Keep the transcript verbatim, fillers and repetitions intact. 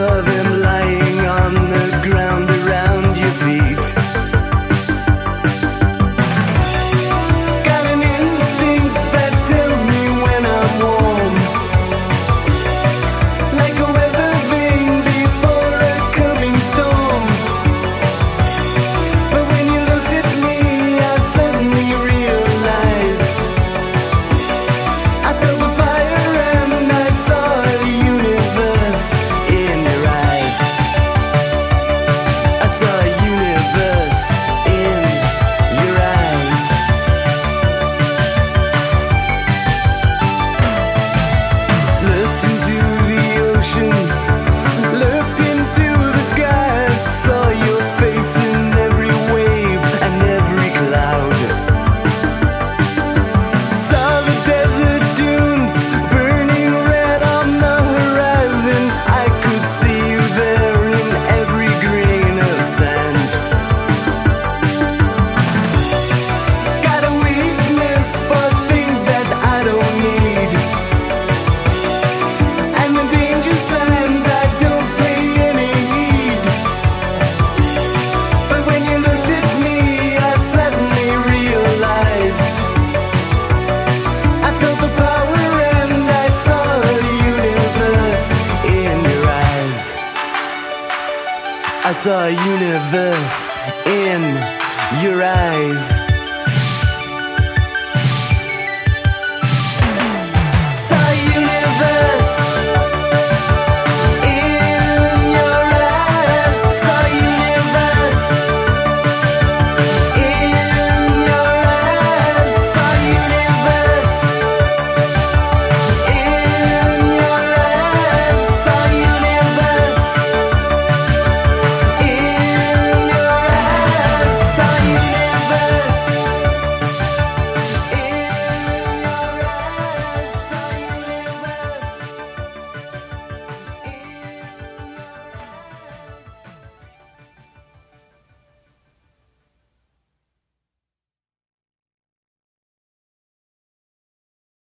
saw them lying on the ground around your feet. Got an instinct that tells me when I'm warm, like a weather vane before a coming storm. But when you looked at me, I suddenly realized I felt the fire and I saw the universe in your eyes. I saw a universe in your eyes. Looked into the ocean, looked into the sky. I saw your face in every wave and every cloud. Saw the desert dunes burning red on the horizon. I could see you there in every grain of sand. Got a weakness for things that I don't need, and the danger signs I don't pay any heed. But when you looked at me, I suddenly realized I felt the power and I saw the universe in your eyes. I saw a universe in your eyes.